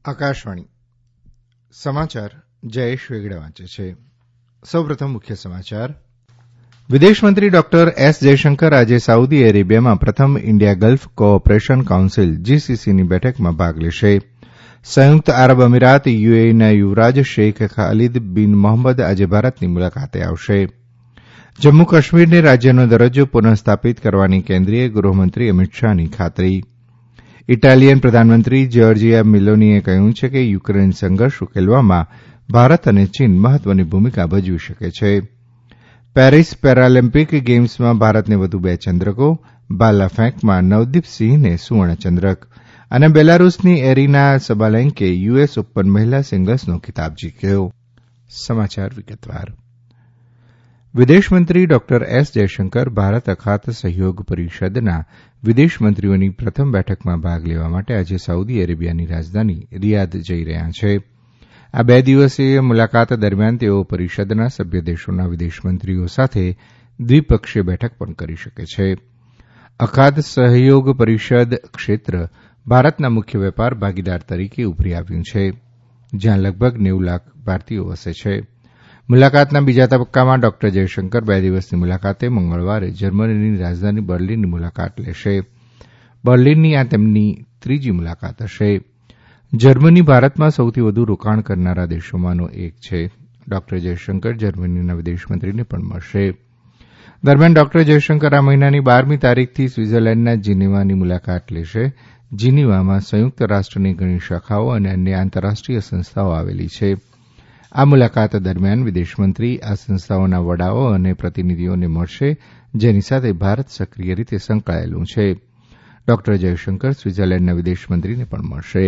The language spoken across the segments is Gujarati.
આકાશવાણી સમાચાર જયેશ વેગડા વાંચે છે. સૌપ્રથમ મુખ્ય સમાચાર. વિદેશમંત્રી ડોક્ટર એસ જયશંકર આજે સાઉદી અરેબિયામાં પ્રથમ ઇન્ડિયા ગલ્ફ કોઓપરેશન કાઉન્સિલ જીસીસીની બેઠકમાં ભાગ લેશે. સંયુક્ત આરબ અમીરાત યુએઈના યુવરાજ શેખ ખાલીદ બિન મોહમ્મદ આજે ભારતની મુલાકાતે આવશે. જમ્મુ કાશ્મીરને રાજ્યનો દરજ્જો પુનઃસ્થાપિત કરવાની કેન્દ્રીય ગૃહમંત્રી અમિત શાહની ખાતરી. ઇટાલિયન પ્રધાનમંત્રી જ્યોર્જિયા મિલોનીએ કહ્યું છે કે યુક્રેન સંઘર્ષ ઉકેલવામાં ભારત અને ચીન મહત્વની ભૂમિકા ભજવી શકે છે. પેરિસ પેરાલિમ્પિક ગેમ્સમાં ભારતને વધુ 2 ચંદ્રકો, ભાલા ફેંકમાં નવદીપસિંહને સુવર્ણચંદ્રક અને બેલારૂસની એરિના સબાલેન્કે યુએસ ઓપન મહિલા સિંગલ્સનો ખિતાબ જીત્યો. સમાચાર વિગતવાર. વિદેશમંત્રી ડોક્ટર એસ જયશંકર ભારત અખાત સહયોગ પરિષદના વિદેશમંત્રીઓની પ્રથમ બેઠકમાં ભાગ લેવા માટે આજે સાઉદી અરેબિયાની રાજધાની રિયાદ જઈ રહ્યા છે. આ 2 દિવસીય મુલાકાત દરમિયાન તેઓ પરિષદના સભ્ય દેશોના વિદેશમંત્રીઓ સાથે દ્વિપક્ષીય બેઠક પણ કરી શકે છે. અખાત સહયોગ પરિષદ ક્ષેત્ર ભારતના મુખ્ય વેપાર ભાગીદાર તરીકે ઉભરી આવ્યું છે, જ્યાં લગભગ 90 લાખ ભારતીયો વસે છે. મુલાકાતના બીજા તબક્કામાં ડોક્ટર જયશંકર 2 દિવસની મુલાકાતે મંગળવારે જર્મનીની રાજધાની બર્લિનની મુલાકાત લેશે. બર્લિનની આ તેમની ત્રીજી મુલાકાત હશે. જર્મની ભારતમાં સૌથી વધુ રોકાણ કરનારા દેશોમાંનો એક છે. ડોક્ટર જયશંકર જર્મનીના વિદેશમંત્રીને પણ મળશે. દરમિયાન ડોક્ટર જયશંકર આ મહિનાની 12મી તારીખથી સ્વિટ્ઝરલેન્ડના જીનીવાની મુલાકાત લેશે. જીનીવામાં સંયુક્ત રાષ્ટ્રની ઘણી શાખાઓ અને અન્ય આંતરરાષ્ટ્રીય સંસ્થાઓ આવેલી છે. આ મુલાકાત દરમિયાન વિદેશમંત્રી આ સંસ્થાઓના વડાઓ અને પ્રતિનિધિઓને મળશે, જેની સાથે ભારત સક્રિય રીતે સંકળાયેલું છે. ડોક્ટર જયશંકર સ્વિટ્ઝરલેન્ડના વિદેશમંત્રીને પણ મળશે.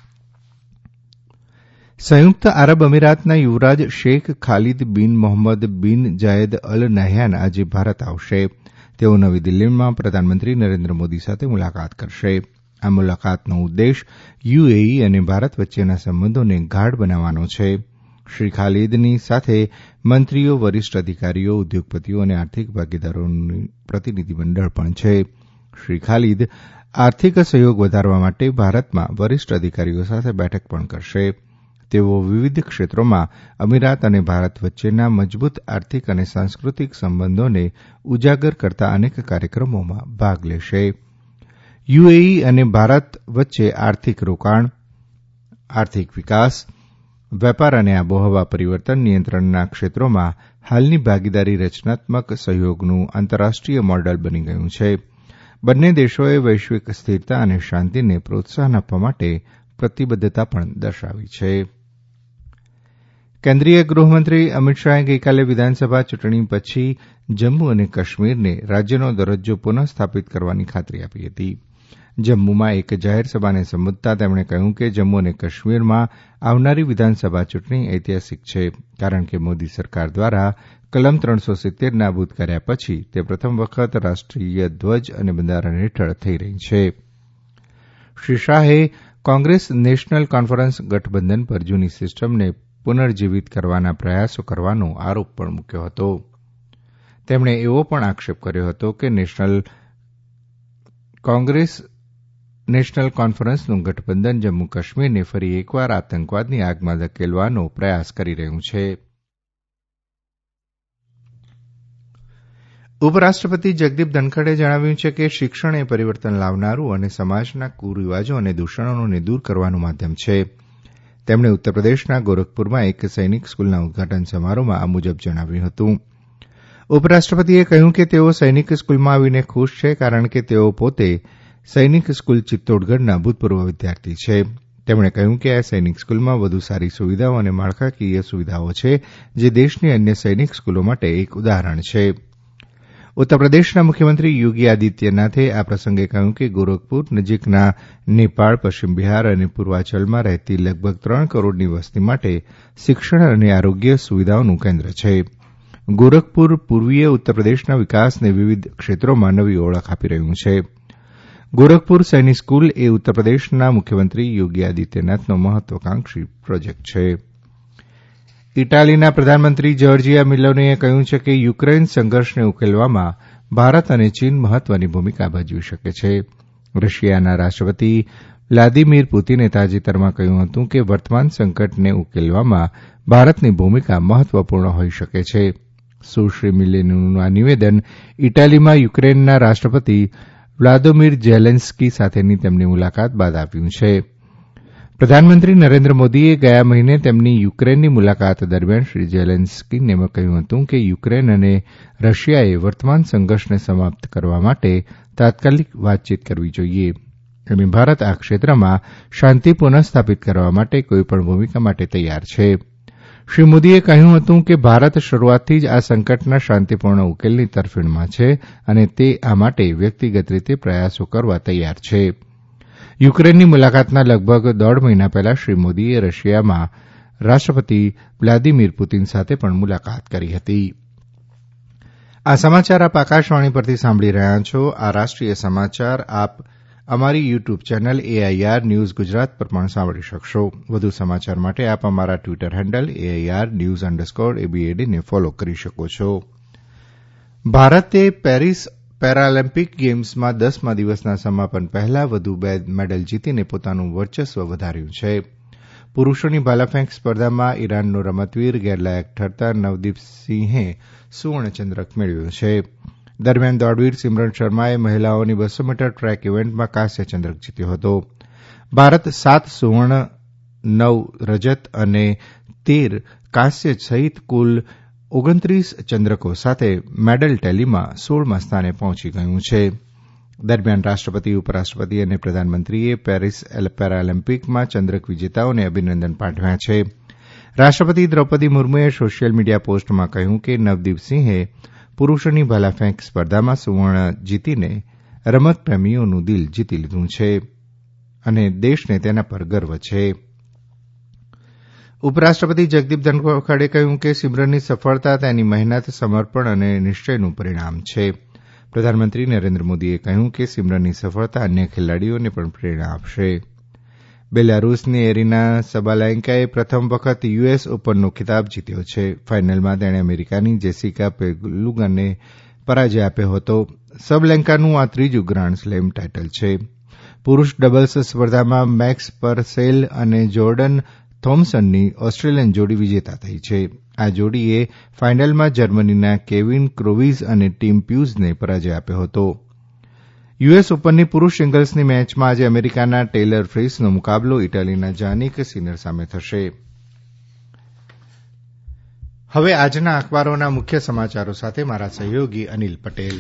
સંયુક્ત આરબ અમીરાતના યુવરાજ શેખ ખાલીદ બિન મોહમ્મદ બિન જાયદ અલ નહયાન આજે ભારત આવશે. તેઓ નવી દિલ્હીમાં પ્રધાનમંત્રી નરેન્દ્ર મોદી સાથે મુલાકાત કરશે. આ મુલાકાતનો ઉદ્દેશ યુએઈ અને ભારત વચ્ચેના સંબંધોને ગાઢ બનાવવાનો છે. શ્રી ખાલીદની સાથે મંત્રીઓ, વરિષ્ઠ અધિકારીઓ, ઉદ્યોગપતિઓ અને આર્થિક ભાગીદારોનું પ્રતિનિધિમંડળ પણ છે. શ્રી ખાલીદ આર્થિક સહયોગ વધારવા માટે ભારતમાં વરિષ્ઠ અધિકારીઓ સાથે બેઠક પણ કરશે. તેઓ વિવિધ ક્ષેત્રોમાં અમીરાત અને ભારત વચ્ચેના મજબૂત આર્થિક અને સાંસ્કૃતિક સંબંધોને ઉજાગર કરતા અનેક કાર્યક્રમોમાં ભાગ લેશે. યુએઈ અને ભારત વચ્ચે આર્થિક રોકાણ, આર્થિક વિકાસ, વેપાર અને આબોહવા પરિવર્તન નિયંત્રણના ક્ષેત્રોમાં હાલની ભાગીદારી રચનાત્મક સહયોગનું આંતરરાષ્ટ્રીય મોડલ બની ગયું છે. બંને દેશોએ વૈશ્વિક સ્થિરતા અને શાંતિને પ્રોત્સાહન આપવા માટે પ્રતિબદ્ધતા પણ દર્શાવી છે. કેન્દ્રીય ગૃહમંત્રી અમિત શાહે ગઈકાલે વિધાનસભા ચૂંટણી પછી જમ્મુ અને કાશ્મીરને રાજ્યનો દરજ્જો પુનઃસ્થાપિત કરવાની ખાતરી આપી હતી. જમ્મુમાં એક જાહેર સભાને સંબોધતા તેમણે કહ્યું કે જમ્મુ અને કાશ્મીરમાં આવનારી વિધાનસભા ચૂંટણી ઐતિહાસિક છે, કારણ કે મોદી સરકાર દ્વારા કલમ 370 નાબૂદ કર્યા પછી તે પ્રથમ વખત રાષ્ટ્રીય ધ્વજ અને બંધારણ હેઠળ થઈ રહી છે. શ્રી શાહે કોંગ્રેસ નેશનલ કોન્ફરન્સ ગઠબંધન પર જૂની સિસ્ટમને પુનર્જીવિત કરવાના પ્રયાસો કરવાનો આરોપ પણ મૂક્યો હતો. તેમણે એવો પણ આક્ષેપ કર્યો હતો કે નેશનલ કોન્ફરન્સનું ગઠબંધન જમ્મુ કાશ્મીરને ફરી એકવાર આતંકવાદની આગમાં ધકેલવાનો પ્રયાસ કરી રહ્યું છે. ઉપરાષ્ટ્રપતિ જગદીપ ધનખડે જણાવ્યું છે કે શિક્ષણ એ પરિવર્તન લાવનારું અને સમાજના કુરિવાજો અને દૂષણોને દૂર કરવાનું માધ્યમ છે. તેમણે ઉત્તરપ્રદેશના ગોરખપુરમાં એક સૈનિક સ્કૂલના ઉદઘાટન સમારોહમાં આ મુજબ જણાવ્યું હતું. ઉપરાષ્ટ્રપતિએ કહ્યું કે તેઓ સૈનિક સ્કૂલમાં આવીને ખુશ છે, કારણ કે તેઓ પોતે સૈનિક સ્કૂલ ચિત્તોડગઢના ભૂતપૂર્વ વિદ્યાર્થી છે. તેમણે કહ્યું કે આ સૈનિક સ્કૂલમાં વધુ સારી સુવિધાઓ અને માળખાકીય સુવિધાઓ છે, જે દેશની અન્ય સૈનિક સ્કૂલો માટે એક ઉદાહરણ છે. ઉત્તરપ્રદેશના મુખ્યમંત્રી યોગી આદિત્યનાથે આ પ્રસંગે કહ્યું કે ગોરખપુર નજીકના નેપાળ, પશ્ચિમ બિહાર અને પૂર્વાંચલમાં રહેતી લગભગ 3 કરોડની વસ્તી માટે શિક્ષણ અને આરોગ્ય સુવિધાઓનું કેન્દ્ર છે. ગોરખપુર પૂર્વીય ઉત્તરપ્રદેશના વિકાસને વિવિધ ક્ષેત્રોમાં નવી ઓળખ આપી રહ્યું છે. ગોરખપુર સૈનિક સ્કૂલ એ ઉત્તરપ્રદેશના મુખ્યમંત્રી યોગી આદિત્યનાથનો મહત્વાકાંક્ષી પ્રોજેક્ટ છે. ઇટાલીના પ્રધાનમંત્રી જ્યોર્જિયા મિલોનીએ કહ્યું છે કે યુક્રેન સંઘર્ષને ઉકેલવામાં ભારત અને ચીન મહત્વની ભૂમિકા ભજવી શકે છે. રશિયાના રાષ્ટ્રપતિ વ્લાદિમીર પુતિને તાજેતરમાં કહ્યું હતું કે વર્તમાન સંકટને ઉકેલવામાં ભારતની ભૂમિકા મહત્વપૂર્ણ હોઈ શકે છે. સુશ્રી મિલેનીનું આ નિવેદન ઇટાલીમાં યુક્રેનના રાષ્ટ્રપતિ વ્લાદિમીર ઝેલેન્સ્કી સાથેની તેમની મુલાકાત બાદ આવ્યું છે. પ્રધાનમંત્રી નરેન્દ્ર મોદીએ ગયા મહિને તેમની યુક્રેનની મુલાકાત દરમિયાન શ્રી ઝેલેન્સ્કીને કહ્યું હતું કે યુક્રેન અને રશિયાએ વર્તમાન સંઘર્ષને સમાપ્ત કરવા માટે તાત્કાલિક વાતચીત કરવી જોઈએ અને ભારત આ ક્ષેત્રમાં શાંતિ પુનઃ સ્થાપિત કરવા માટે કોઈપણ ભૂમિકા માટે તૈયાર છે. શ્રી મોદીએ કહ્યું હતું કે ભારત શરૂઆતથી જ આ સંકટના શાંતિપૂર્ણ ઉકેલની તરફેણમાં છે અને તે આ માટે વ્યક્તિગત રીતે પ્રયાસો કરવા તૈયાર છે. યુક્રેનની મુલાકાતના લગભગ દોઢ મહિના પહેલા શ્રી મોદીએ રશિયામાં રાષ્ટ્રપતિ વ્લાદિમીર પુતિન સાથે પણ મુલાકાત કરી હતી. આ સમાચાર આપ આકાશવાણી પરથી સાંભળી રહ્યા છો. આ રાષ્ટ્રીય સમાચાર આપ અમારી YouTube channel AIR news Gujarat પર પણ સાંભળી શકશો. વધુ સમાચાર માટે આપ અમારા ટ્વિટર હેન્ડલ AIR_news_ABAD ને ફોલો કરી શકો છો. ભારતે પેરિસ પેરાલિમ્પિક ગેમ્સમાં 10મા દિવસના સમાપન પહેલા વધુ 2 મેડલ જીતીને પોતાનું વર્ચસ્વ વધાર્યું છે. પુરૂષોની ભાલાફેંક સ્પર્ધામાં ઇરાનનો રમતવીર ગેરલાયક ઠરતા નવદીપસિંહે સુવર્ણચંદ્રક મેળવ્યો છે. દરમિયાન દોડવીર સિમરન શર્માએ મહિલાઓની 200 મીટર ટ્રેક ઇવેન્ટમાં કાંસ્ય ચંદ્રક જીત્યો હતો. ભારત 7 સુવર્ણ, 9 રજત અને 13 કાંસ્ય સહિત કુલ 29 ચંદ્રકો સાથે મેડલ ટેલીમાં 16મા સ્થાને પહોંચી ગયું છે. દરમિયાન રાષ્ટ્રપતિ, ઉપરાષ્ટ્રપતિ અને પ્રધાનમંત્રીએ પેરિસ પેરાલિમ્પિકમાં ચંદ્રક વિજેતાઓને અભિનંદન પાઠવ્યા છે. રાષ્ટ્રપતિ દ્રૌપદી મુર્મુએ સોશિયલ મીડિયા પોસ્ટમાં કહ્યું કે નવદીપસિંહે પુરૂષોની ભાલાફેંક સ્પર્ધામાં સુવર્ણ જીતીને રમતપ્રેમીઓનું દિલ જીતી લીધું છે અને દેશને તેના પર ગર્વ છે. ઉપરાષ્ટ્રપતિ જગદીપ ધનખડે કહ્યું કે સિમરનની સફળતા તેની મહેનત, સમર્પણ અને નિશ્ચયનું પરિણામ છે. પ્રધાનમંત્રી નરેન્દ્ર મોદીએ કહ્યું કે સિમરનની સફળતા અન્ય ખેલાડીઓને પણ પ્રેરણા આપશે. બેલારૂસની એરિના સબાલેન્કાએ પ્રથમ વખત US ઓપનનો ખિતાબ જીત્યો છે. ફાઇનલમાં તેણે અમેરિકાની જેસિકા પેગુલને પરાજય આપ્યો હતો. સબલેન્કાનું આ ત્રીજું ગ્રાન્ડ સ્લેમ ટાઇટલ છે. પુરૂષ ડબલ્સ સ્પર્ધામાં મેક્સ પરસેલ અને જોર્ડન થોમ્સનની ઓસ્ટ્રેલિયન જોડી વિજેતા થઈ છે. આ જોડીએ ફાઇનલમાં જર્મનીના કેવિન ક્રોવીઝ અને ટીમ પ્યુઝને પરાજય આપ્યો હતો. US ઓપનની પુરૂષ સિંગલ્સની મેચમાં આજે અમેરિકાના ટેલર ફ્રીસનો મુકાબલો ઇટાલીના જાનિક સિનર સામે થશે. હવે આજના અખબારોના મુખ્ય સમાચારો સાથે મારા સહયોગી અનિલ પટેલ.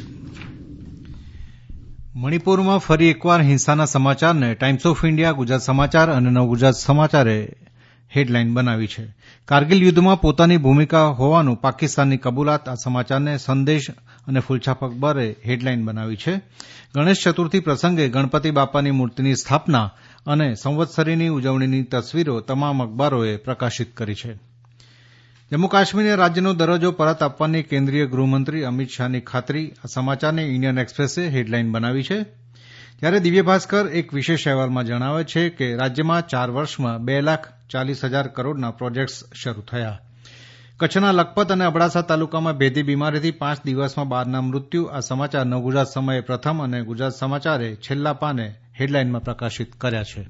મણિપુરમાં ફરી એકવાર હિંસાના સમાચારને times of India, Gujarat Samachar અને નવગુજરાત સમાચારે હેડલાઇન બનાવી છે. કારગીલ યુદ્ધમાં પોતાની ભૂમિકા હોવાનું પાકિસ્તાનની કબૂલાત. આ સમાચારને સંદેશ અને ફૂલછાપ અખબારે હેડલાઇન બનાવી છે. ગણેશ ચતુર્થી પ્રસંગે ગણપતિ બાપાની મૂર્તિની સ્થાપના અને સંવત્સરીની ઉજવણીની તસવીરો તમામ અખબારોએ પ્રકાશિત કરી છે. જમ્મુ કાશ્મીરને રાજ્યનો દરજ્જો પરત આપવાની કેન્દ્રીય ગૃહમંત્રી અમિત શાહની ખાતરી. આ સમાચારને ઇન્ડિયન એક્સપ્રેસે હેડલાઇન બનાવી છે. ત્યારે દિવ્ય ભાસ્કર એક વિશેષ અહેવાલમાં જણાવે છે કે રાજ્યમાં 4 વર્ષમાં 2,40,000 કરોડના પ્રોજેક્ટ્સ શરૂ થયા. કચ્છના લખપત અને અબડાસા તાલુકામાં ભેદી બીમારીથી 5 દિવસમાં 12ના મૃત્યુ. આ સમાચાર નવગુજરાત સમયે પ્રથમ અને ગુજરાત સમાચારે છેલ્લા પાને હેડલાઇનમાં પ્રકાશિત કર્યા છે.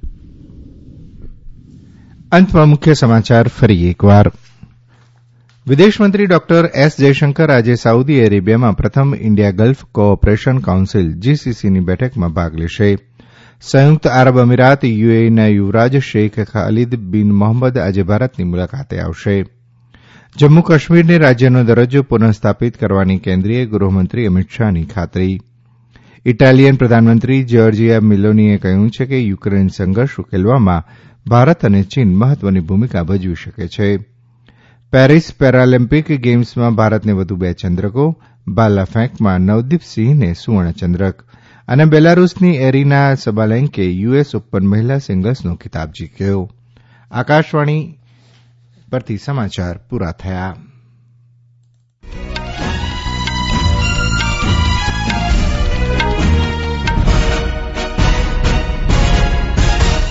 અંતમાં મુખ્ય સમાચાર ફરી એકવાર. વિદેશમંત્રી ડોક્ટર એસ જયશંકર આજે સાઉદી અરેબિયામાં પ્રથમ ઇન્ડિયા ગલ્ફ કોઓપરેશન કાઉન્સિલ GCCની બેઠકમાં ભાગ લેશે. સંયુક્ત આરબ અમીરાત UAEના યુવરાજ શેખ ખાલિદ બિન મોહમ્મદ આજે ભારતની મુલાકાતે આવશે. જમ્મુ કાશ્મીરને રાજ્યનો દરજ્જો પુનઃસ્થાપિત કરવાની કેન્દ્રીય ગૃહમંત્રી અમિત શાહની ખાતરી. ઇટાલિયન પ્રધાનમંત્રી જ્યોર્જિયા મિલોનીએ કહ્યું છે કે યુક્રેન સંઘર્ષ ઉકેલવામાં ભારત અને ચીન મહત્વની ભૂમિકા ભજવી શકે છે. પેરિસ પેરાલિમ્પિક ગેમ્સમાં ભારતને વધુ 2 ચંદ્રકો. ભાલાફેંકમાં નવદીપસિંહને સુવર્ણચંદ્રક અને બેલારૂસની એરિના સબાલેન્કે US ઓપન મહિલા સિંગલ્સનો ખિતાબ જીત્યો. આકાશવાણી પરથી સમાચાર પૂરા થયા.